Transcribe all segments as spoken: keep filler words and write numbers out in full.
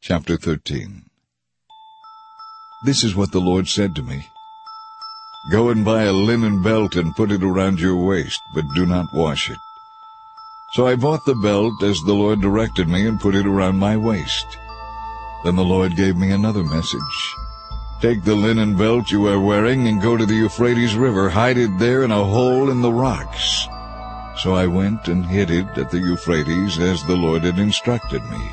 Chapter thirteen. This is what the Lord said to me. Go and buy a linen belt and put it around your waist, but do not wash it. So I bought the belt as the Lord directed me and put it around my waist. Then the Lord gave me another message. Take the linen belt you are wearing and go to the Euphrates River. Hide it there in a hole in the rocks. So I went and hid it at the Euphrates as the Lord had instructed me.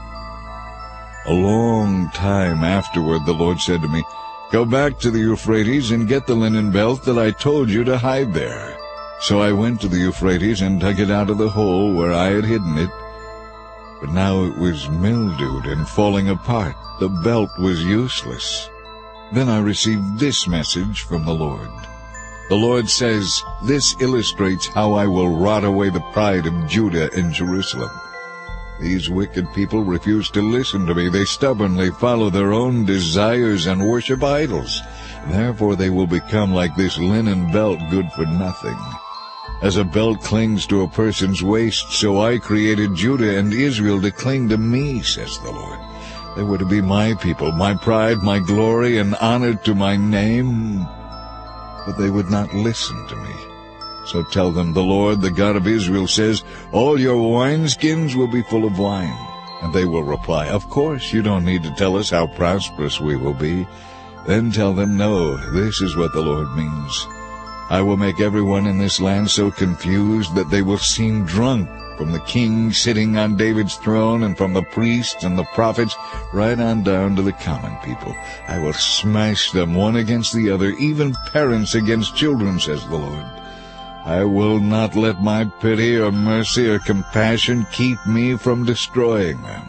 A long time afterward the Lord said to me, Go back to the Euphrates and get the linen belt that I told you to hide there. So I went to the Euphrates and dug it out of the hole where I had hidden it. But now it was mildewed and falling apart. The belt was useless. Then I received this message from the Lord. The Lord says, This illustrates how I will rot away the pride of Judah and Jerusalem. These wicked people refuse to listen to me. They stubbornly follow their own desires and worship idols. Therefore they will become like this linen belt, good for nothing. As a belt clings to a person's waist, so I created Judah and Israel to cling to me, says the Lord. They were to be my people, my pride, my glory, and honor to my name. But they would not listen to me. So tell them, the Lord, the God of Israel, says, All your wineskins will be full of wine. And they will reply, Of course, you don't need to tell us how prosperous we will be. Then tell them, No, this is what the Lord means. I will make everyone in this land so confused that they will seem drunk, from the king sitting on David's throne and from the priests and the prophets right on down to the common people. I will smash them one against the other, even parents against children, says the Lord. I will not let my pity or mercy or compassion keep me from destroying them.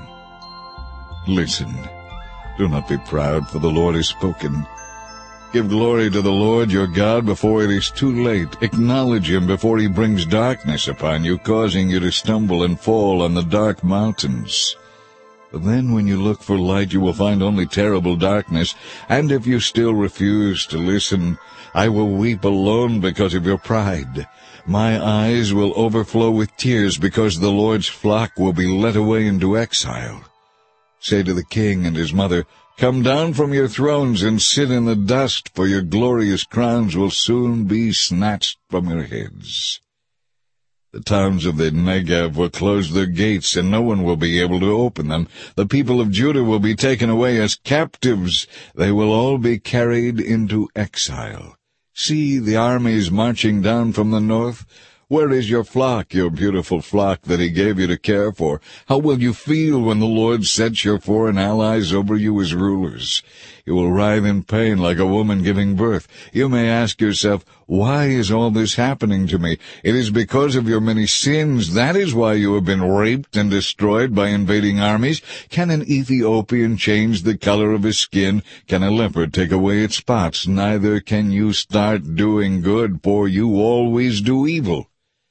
Listen, do not be proud, for the Lord has spoken. Give glory to the Lord your God before it is too late. Acknowledge him before he brings darkness upon you, causing you to stumble and fall on the dark mountains. But then when you look for light, you will find only terrible darkness. And if you still refuse to listen, I will weep alone because of your pride. My eyes will overflow with tears because the Lord's flock will be led away into exile. Say to the king and his mother, Come down from your thrones and sit in the dust, for your glorious crowns will soon be snatched from your heads. The towns of the Negev will close their gates, and no one will be able to open them. The people of Judah will be taken away as captives. They will all be carried into exile. See the armies marching down from the north. Where is your flock, your beautiful flock that he gave you to care for? How will you feel when the Lord sets your foreign allies over you as rulers? You will writhe in pain like a woman giving birth. You may ask yourself, Why is all this happening to me? It is because of your many sins. That is why you have been raped and destroyed by invading armies. Can an Ethiopian change the color of his skin? Can a leopard take away its spots? Neither can you start doing good, for you always do evil.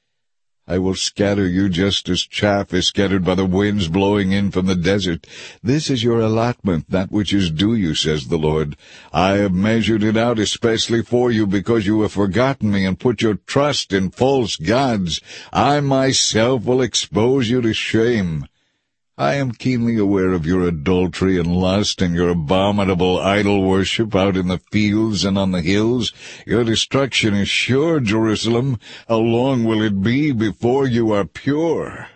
I will scatter you just as chaff is scattered by the winds blowing in from the desert. This is your allotment, that which is due you, says the Lord. I have measured it out especially for you, because you have forgotten me and put your trust in false gods. I myself will expose you to shame. I am keenly aware of your adultery and lust and your abominable idol worship out in the fields and on the hills. Your destruction is sure, Jerusalem. How long will it be before you are pure?